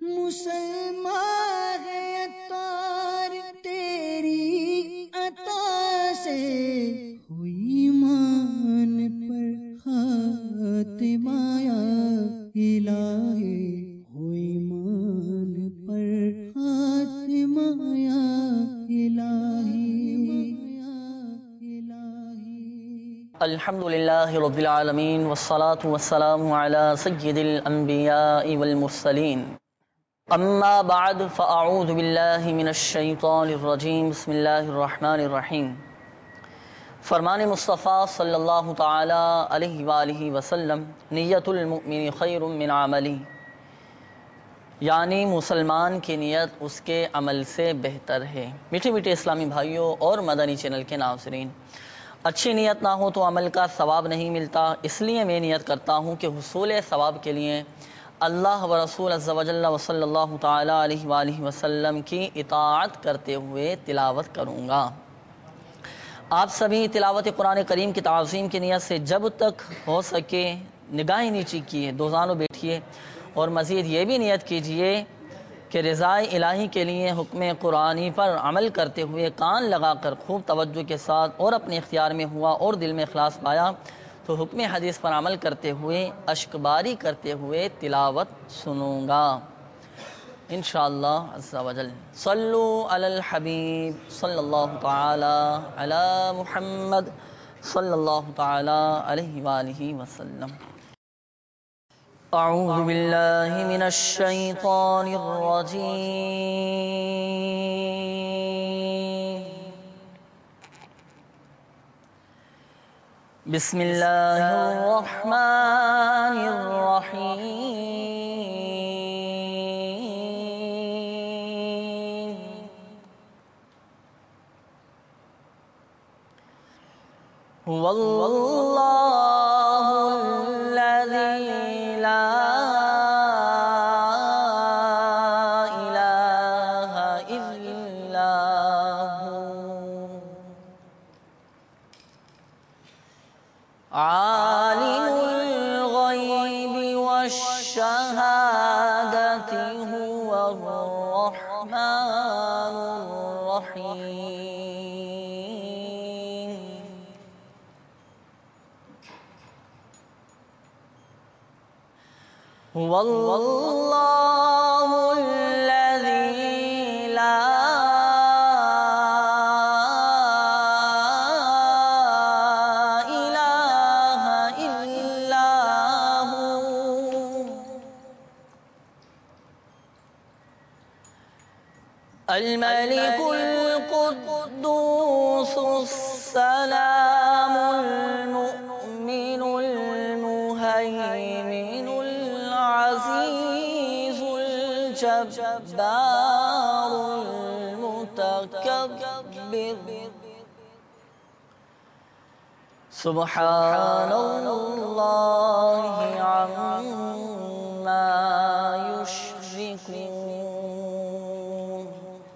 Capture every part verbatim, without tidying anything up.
مسلمان ہے اتار تیری عطا سے، ہوئی مان پر خاتمہ یا الہی، ہوئی مان پر خاتمہ یا الہی۔ الحمد للہ رب العالمین والصلاة والسلام علی سید الانبیاء والمرسلین، اما بعد فاعوذ باللہ من الشیطان الرجیم، بسم اللہ الرحمن الرحیم۔ فرمان مصطفیٰ صلی اللہ تعالی علیہ وآلہ وسلم، نیت المؤمن خیر من عملی، یعنی مسلمان کی نیت اس کے عمل سے بہتر ہے۔ میٹھے میٹھے اسلامی بھائیوں اور مدنی چینل کے ناظرین، اچھی نیت نہ ہو تو عمل کا ثواب نہیں ملتا، اس لیے میں نیت کرتا ہوں کہ حصول ثواب کے لیے اللہ و رسول عز و جل و صلی اللہ تعالی علیہ وآلہ وسلم کی اطاعت کرتے ہوئے تلاوت کروں گا۔ آپ سبھی تلاوت قرآن کریم کی تعظیم کی نیت سے جب تک ہو سکے نگاہیں نیچی کیے، دو زانوں بیٹھیے، اور مزید یہ بھی نیت کیجئے کہ رضائے الہی کے لیے حکم قرآنی پر عمل کرتے ہوئے کان لگا کر خوب توجہ کے ساتھ اور اپنے اختیار میں ہوا اور دل میں اخلاص پایا تو حکم حدیث پر عمل کرتے ہوئے اشک باری کرتے ہوئے تلاوت سنوں گا انشاءاللہ عز و جل۔ صلو علی الحبیب صلی اللہ تعالی علی محمد صلی اللہ تعالی علیہ وآلہ وسلم۔ اعوذ باللہ من الشیطان الرجیم، بسم اللہ الرحمن الرحیم۔ هو اللہ الذی لا الہ الا هو، عالم الغیب والشہادۃ، هو الرحمن الرحیم۔ هو اللہ الذی لا الہ الا هو، الملک القدوس السلام المؤمن المہیمن العزیز الجبار المتکبر، سبحان اللہ عما یشرکون۔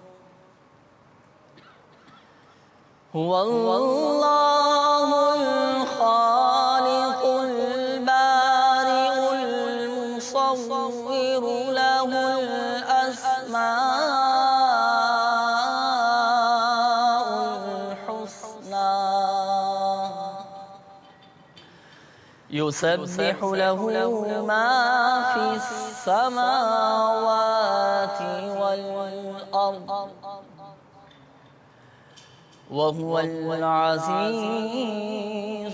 هو اللہ الخالق البارئ المصور، له الاسماء الحسنى، يسبح له ما في السماوات والأرض، وهو العزيز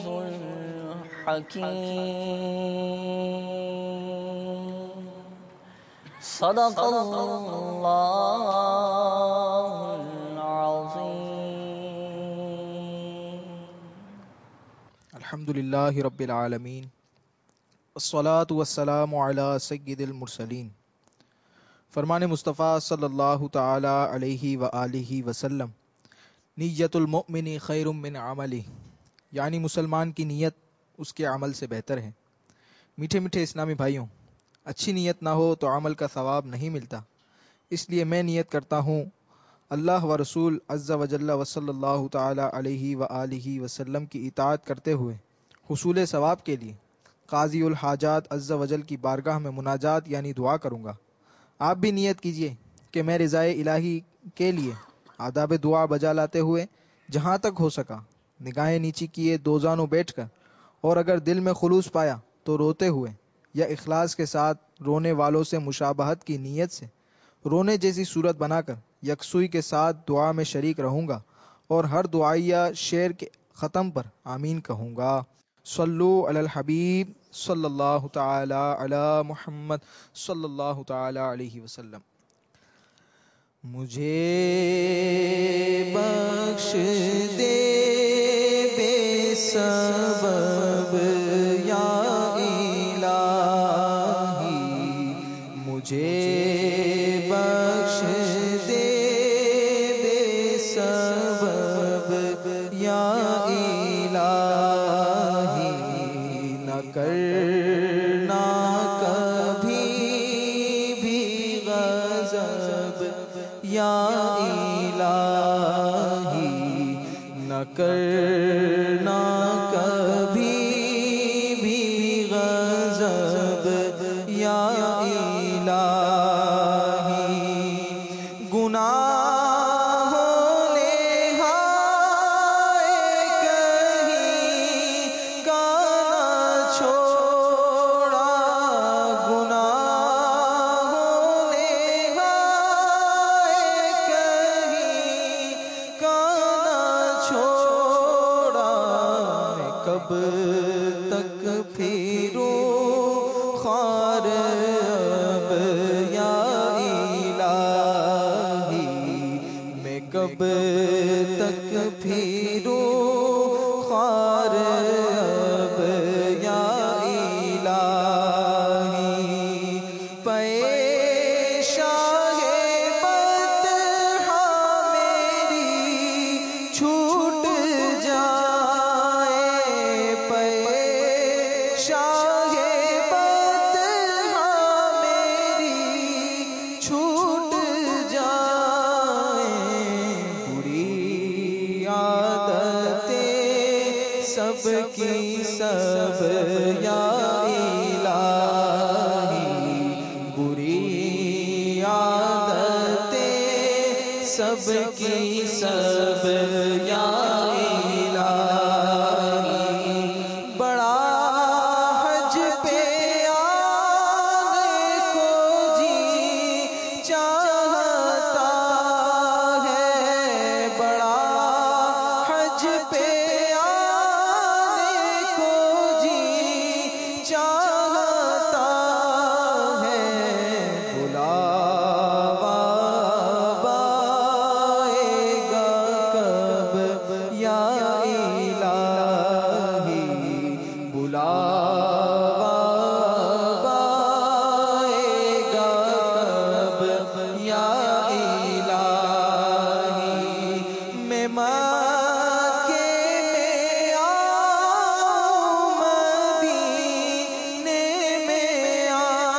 الحكيم۔ صدق اللہ العظیم۔ الحمد للہ رب العالمین، والصلاة والسلام علی سید المرسلین۔ فرمان مصطفیٰ صلی اللہ تعالی علیہ وآلہ وسلم، نیت المؤمن خیر من عملی، یعنی مسلمان کی نیت اس کے عمل سے بہتر ہے۔ میٹھے میٹھے اسلامی بھائیوں، اچھی نیت نہ ہو تو عمل کا ثواب نہیں ملتا، اس لیے میں نیت کرتا ہوں اللہ و رسول عز و جل و صلی اللہ تعالی علیہ وآلہ وسلم کی اطاعت کرتے ہوئے حصول ثواب کے لیے قاضی الحاجات عز و جل کی بارگاہ میں مناجات یعنی دعا کروں گا۔ آپ بھی نیت کیجئے کہ میں رضائے الہی کے لیے آداب دعا بجا لاتے ہوئے جہاں تک ہو سکا نگاہیں نیچی کیے دو زانوں بیٹھ کر، اور اگر دل میں خلوص پایا تو روتے ہوئے یا اخلاص کے ساتھ رونے والوں سے مشابہت کی نیت سے رونے جیسی صورت بنا کر یکسوئی کے ساتھ دعا میں شریک رہوں گا، اور ہر دعائیہ شعر کے ختم پر آمین کہوں گا۔ صلو علی الحبیب صلی اللہ تعالی علی محمد صلی اللہ تعالی علیہ وسلم۔ مجھے بخش دے بے سبب یا الہی، مجھے بخش دے بے سبب یا الہی، نہ کرنا کبھی بھی غضب یا الہی، نہ کرنا کبھی بھی غضب یا الہی، گناہوں نے ہائے کہیں کا نہ چھوڑا، گناہوں نے ہائے کہیں کا نہ چھوڑا، میں کب تک پھروں خوار اب یا الہی، میں کب تک پھروں خوار اب یا الہی، پیشاہ بطحا میری چھوٹ جائے، پیشاہ بطحا میری چھوٹ جائے، بری عادتیں سب کی سب یا الہی، بری عادتیں سب کی سب یا الہی، بڑا حج پہ آنے کو جی چاہتا ہے، بڑا حج پہ آنے کو جی چاہتا ہے، بلاوا آئے گا کب یا الہی، بلاوا آئے گا کب یا الہی، میں مکے میں آؤں مدینے میں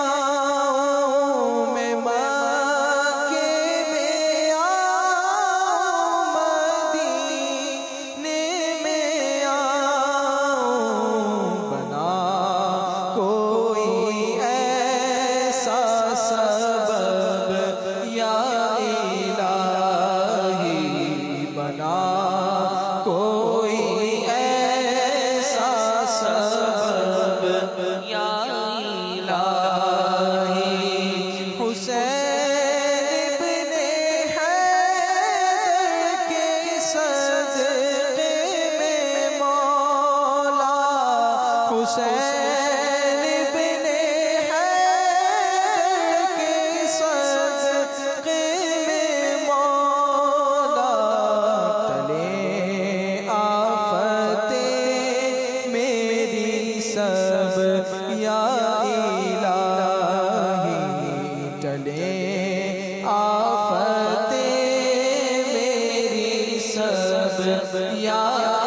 آؤں، میں مکے میں آؤں مدینے میں آؤں، بنا کوئی ایسا سبب یا الہی، بنا کوئی ایسا سبب یا الہی، حسین ابن حیدر کے صدقے میں مولا، حسین ابن حیدر کے صدقے میں مولا، ٹلے آفتیں میری سب یا الہی، ٹلے آفتیں میری سب یا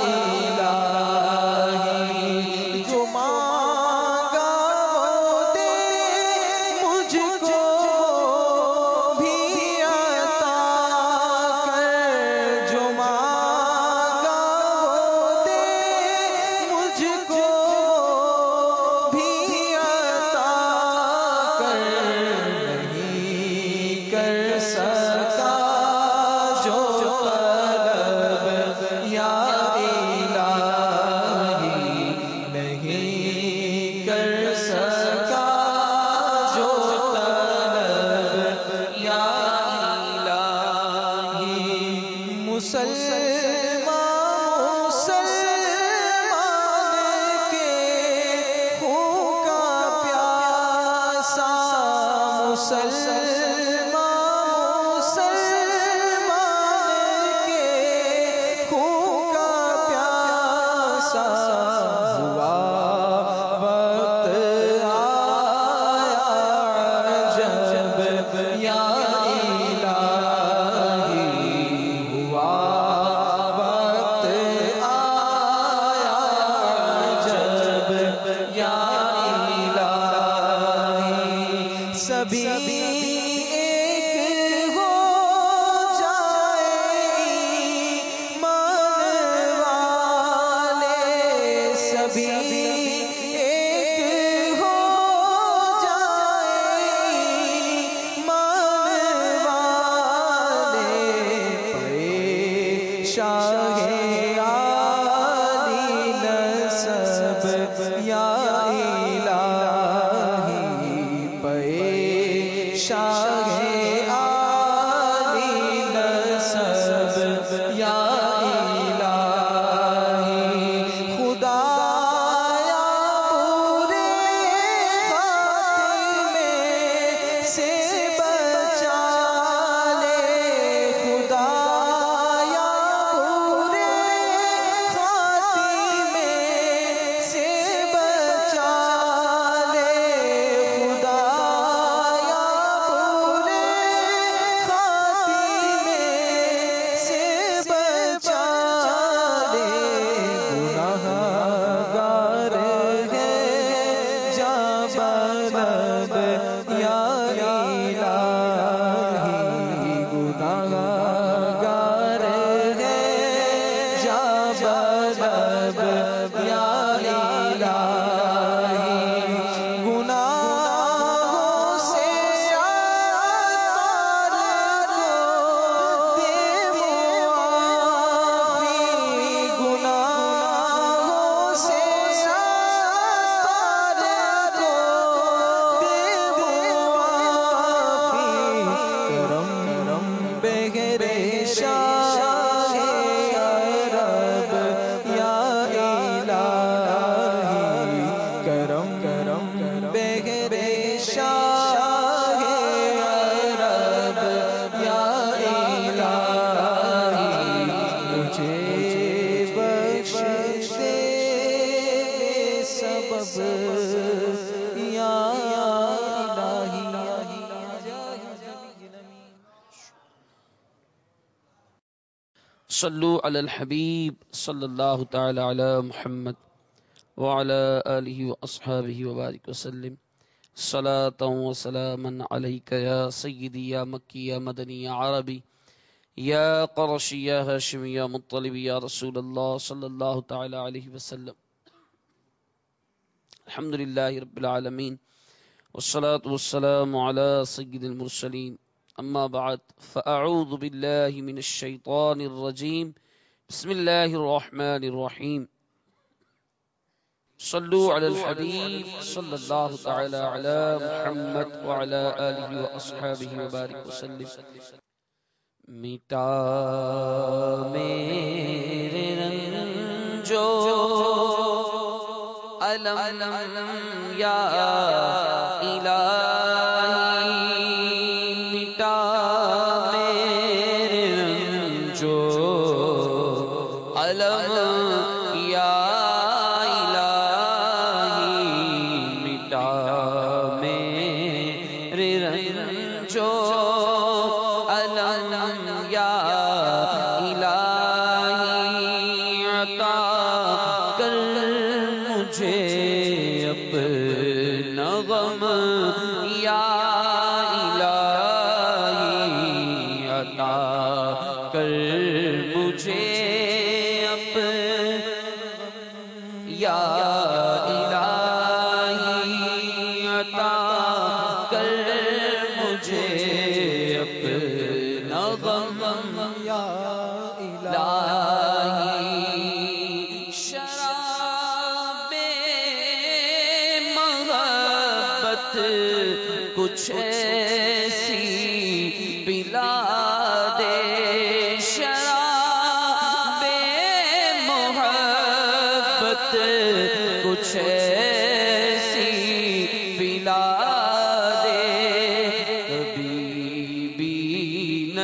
الہی، جو مانگا وہ دے مجھ کو بھی عطا کر، جو مانگا وہ دے مجھ کو بھی عطا کر، نہیں صلو علی الحبیب صلی اللہ تعالی علی محمد وعلی آلہ واصحابہ وبارک وسلم صلاۃ و سلاما علیک یا سیدی یا مکی یا مدنی یا عربی یا قرشی یا ہاشمی یا مطلبی یا رسول اللہ صلی اللہ تعالی علیہ وسلم. الحمدللہ رب العالمین والصلاة والسلام علی سید المرسلین. اما بعد فاعوذ باللہ من الشیطان الرجیم. بسم اللہ الرحمن الرحیم. صلو علی الحبیب صلی اللہ تعالی علی محمد وعلی آلہ واصحابہ وبارک وسلم. مٹا میرے رنجو علم یا الہی، مٹا میرے رنجو علم یا الہی، مٹا میرے رنجو علم یا الہی، عطا کر مجھے اپنا غم یا الہی، عطا کر مجھے اپنا یا الہی، عطا کر مجھے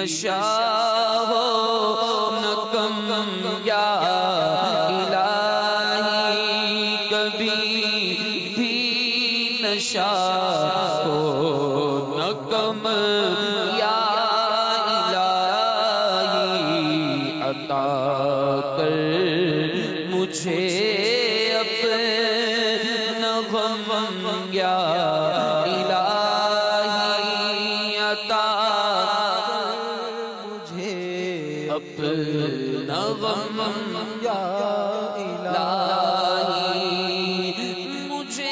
نشا ہو نہ کم یا الہی، کبھی بھی نشا ہو نہ کم یا الہی، عطا کر مجھے اپنا غم یا الہی، عطا مجھے اپنا غم یا الہی، مجھے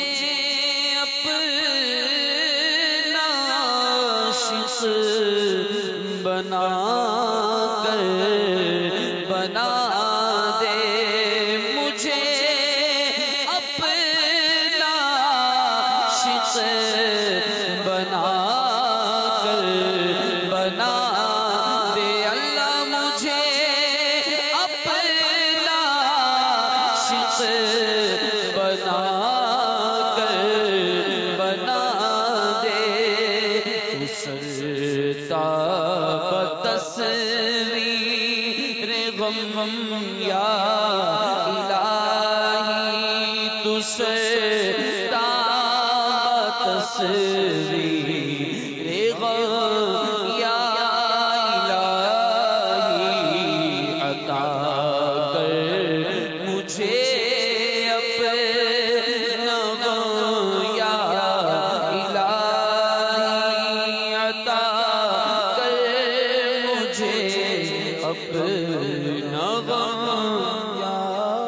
اپنا عاشق بنا کر بنا دے، مجھے اپنا عاشق بنا کر بنا دے، اللہ مجھے اپنا عاشق بنا کر بنا دے، سجدہ بتصویر غم یا الہی، تو سجدہ بتصویر غم یا الہی، عطا کر مجھے اپنا غم یا الہی، عطا کر مجھے اپنا غم یا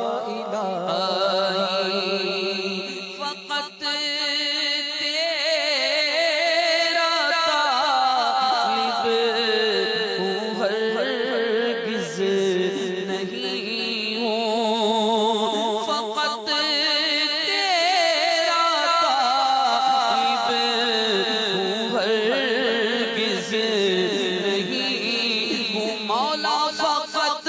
الہی، فقط تیرا طالب ہوں، ہرگز نہیں ہوں، فقط تیرا طالب ہوں، ہرگز نہیں ہوں، مولا فقط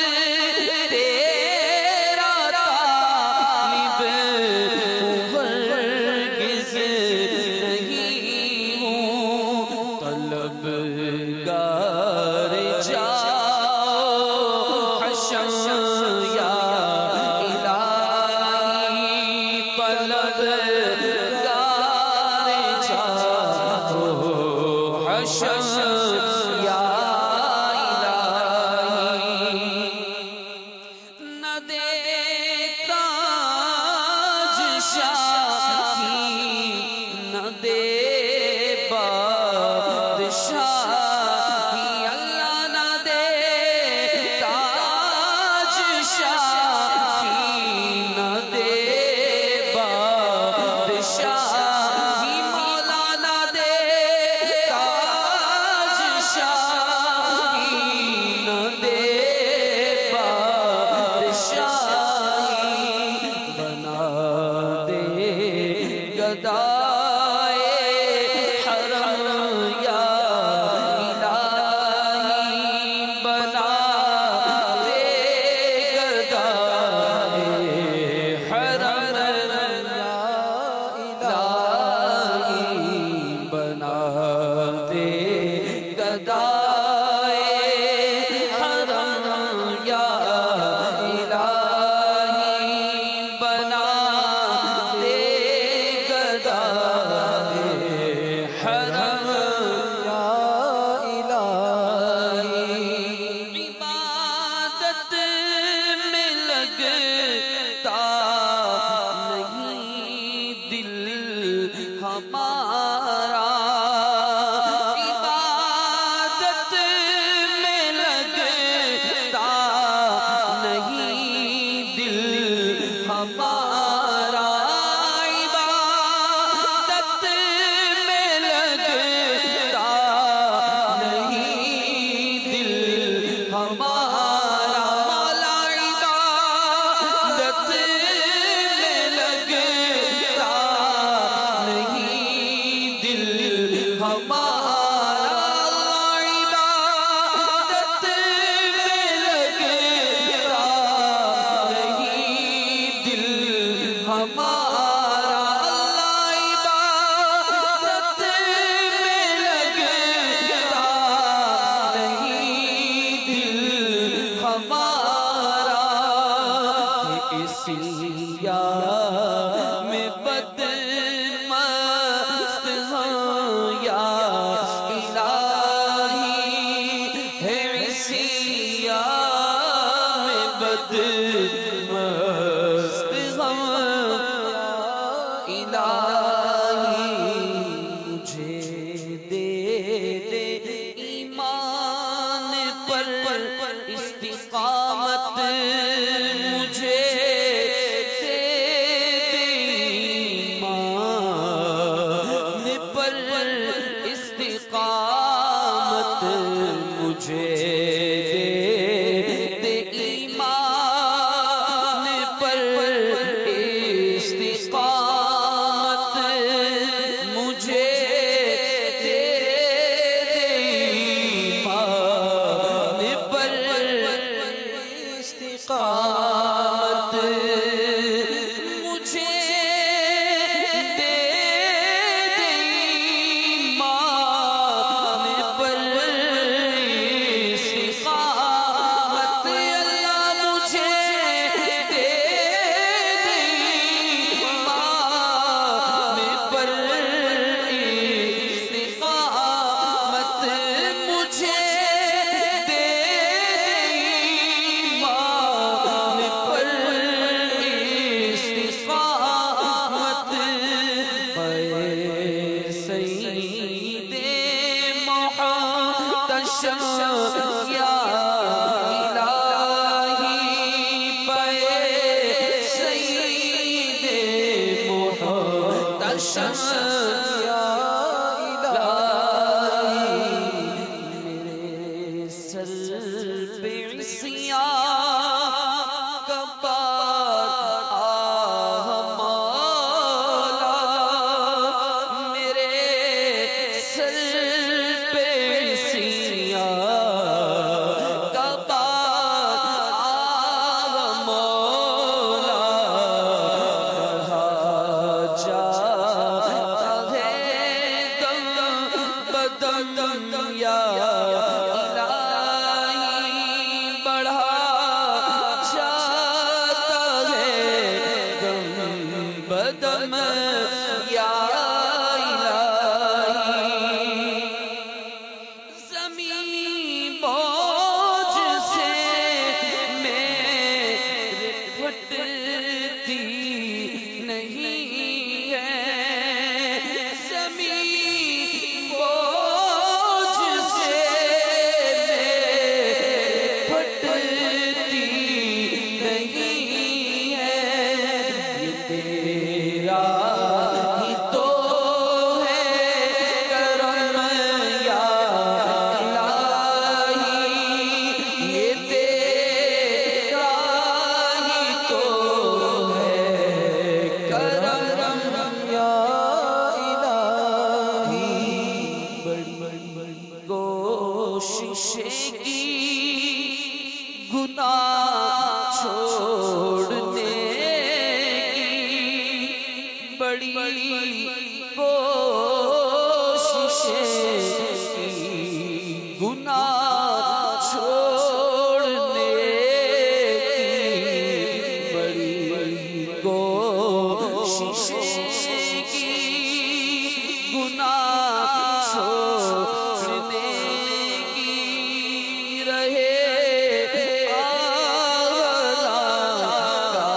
تیرا طالب ہوں، ہرگز نہیں ہوں، طلبگار جاؤ حشر یا الہی، طلبگار جاؤ حشر یا الہی، نہ دے تاج شاہی، نہ دے بادشاہی، اللہ نہ دے تاج شاہی، نہ دے بادشاہی، مولا نہ دے تاج شاہی، نہ دے بادشاہی، بنا دے گدائے حرم یا الہی، بنا دے گدائے حرم یا الہی، بنا دے گدائے حرم یا الہی، بنا دے گدائے حرم یا الہی، عبادت میں لگتا نہیں دل ہمارا، عبادت عیسیہ میں بد مست ہوں یا الہی ہے عیسیہ میں بد مست ہوں الہی مجھے دے دے ایمان پر استقامت مجھے دے دے ایمان پر استقامت مجھے دے دے ایمان پر استقامت مجھے دے دے ایمان پر استقامت مجھے دے دے ایمان پر استقامت اللہ مجھے دے دے ایمان پر استقامت مجھے دے ایمان پر استقامت اے سید محتشم یا الہی اے سید محتشم یا الہی میرے سر پہ عصیان کا بار آہ مولا میرے سر پہ عصیان کا بار آہ مولا رہا جاتا ہے دم بدم یا الہی بڑھا جاتا ہے دم بدم یا الہی زمین بوجھ سے میرے پھٹتی نہیں ہے زمین بوجھ سے میرے پھٹتی نہیں ہے یہ تیرا ہی تو ہے کرم یا الہی یہ تیرا ہی تو ہے کرم یا الہی بڑی کوشش کی گناہ چھوڑنے کی بڑی کوشش کی گناہ چھوڑنے کی بڑی کوشش کی گناہ چھوڑنے کی رہے آلہ کا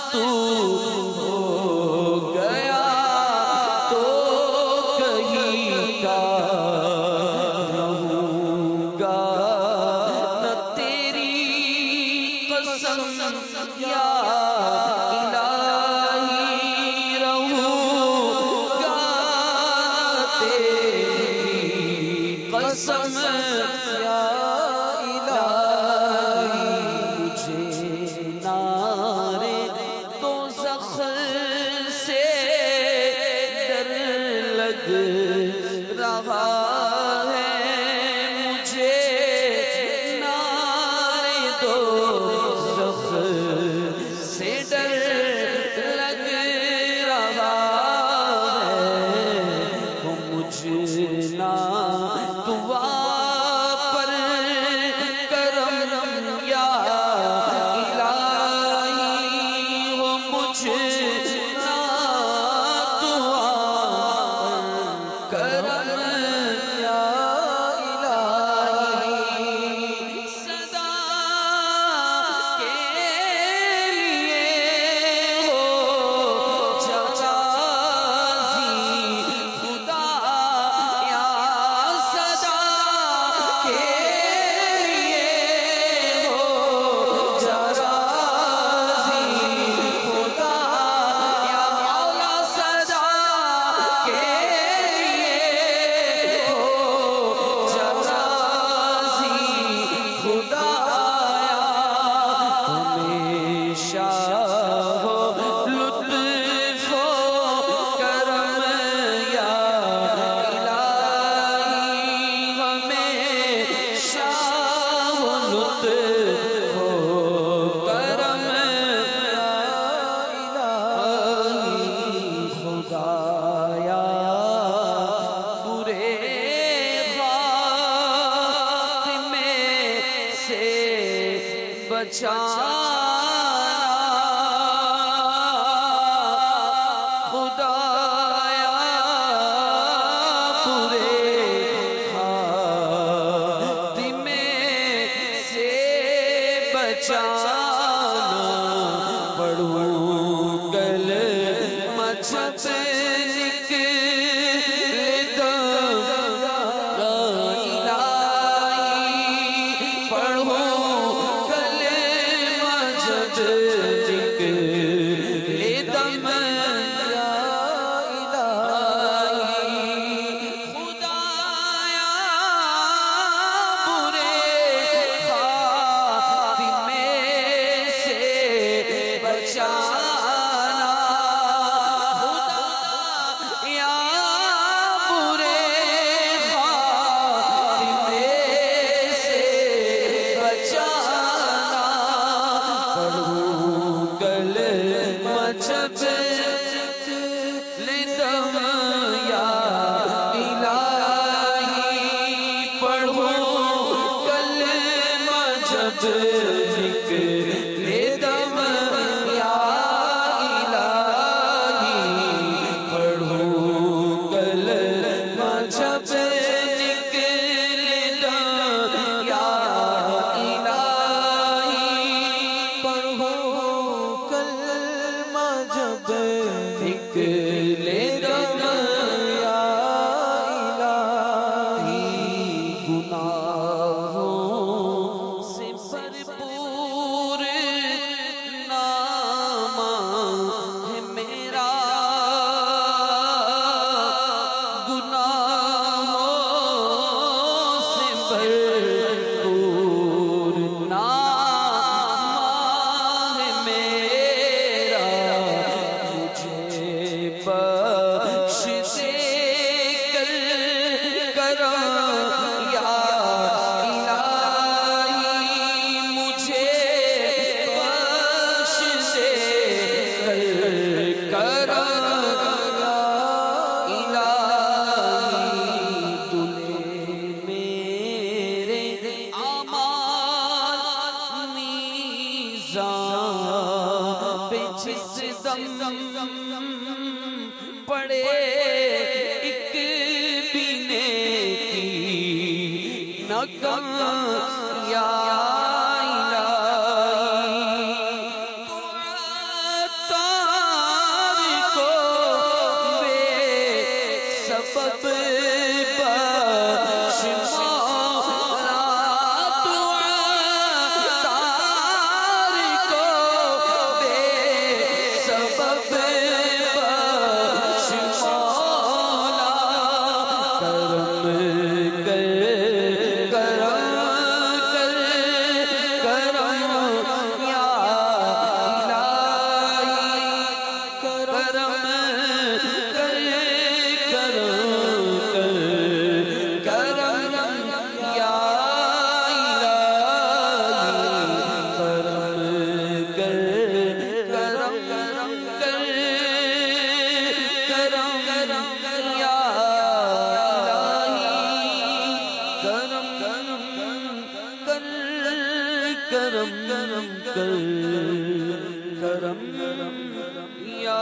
تو ہو گیا تو کہیں کا رہوں گا نہ تیری قسم یا الہی رہوں گا تیری قسم یا پڑے ایک بھی نیکی نہ کم یا الہی یا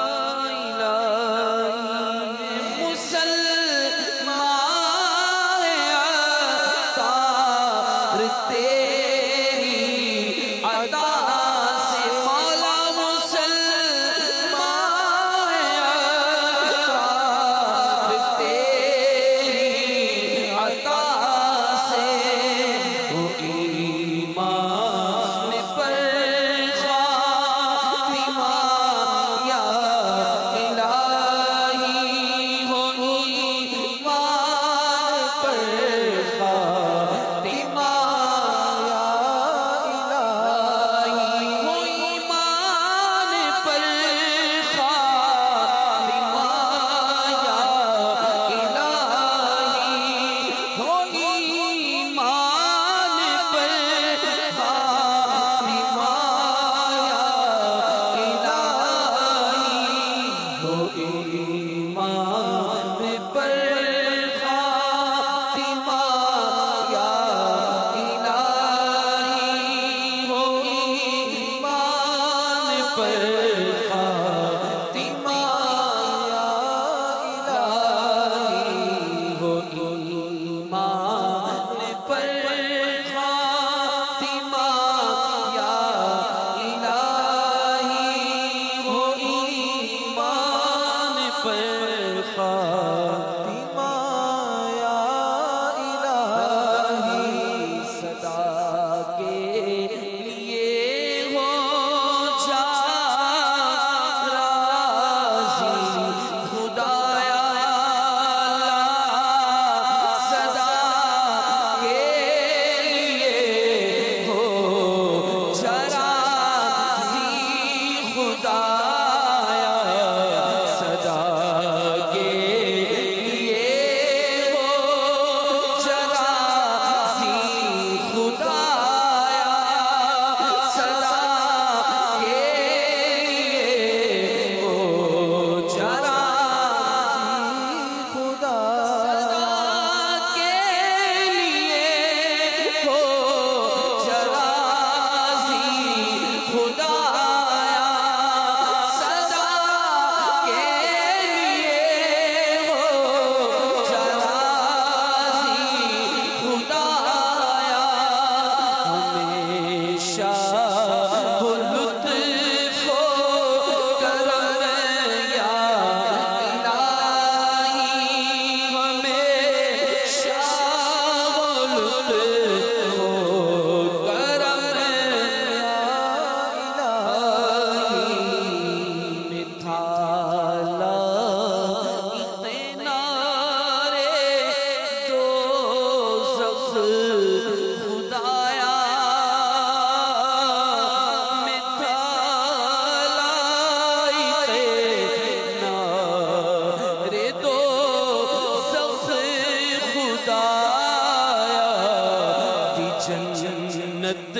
جنت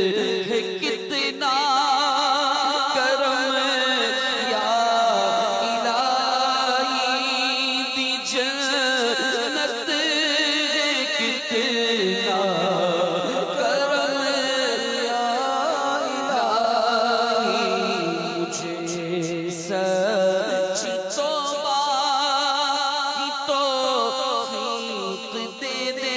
ہے کتنا کرم یا الہی دی جنت ہے کتنا کرم یا الہی مجھے سچی توبہ کی توفیق دے دے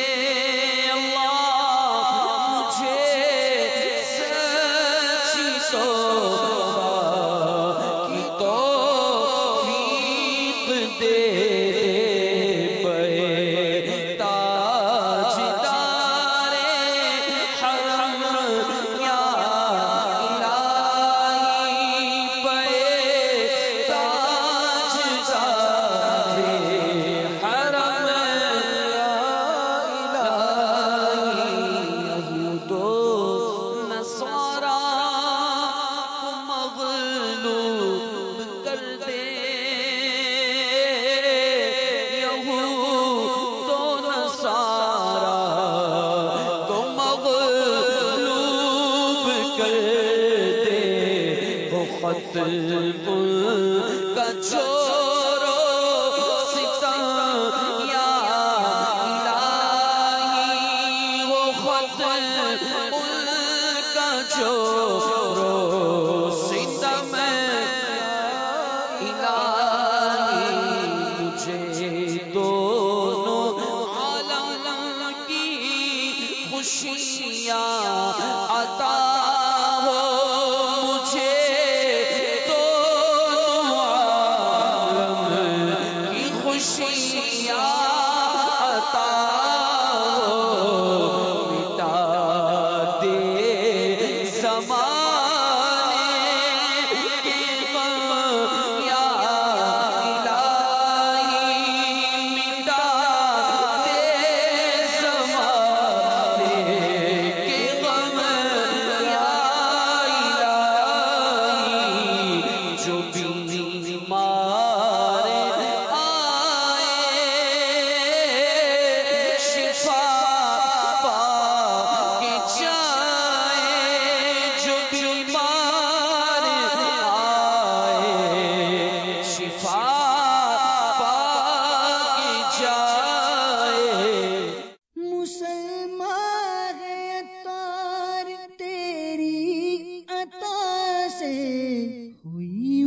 ختم کا چھوڑو ستم یا الہی وہ ختم کا چھوڑو ستم ہوئی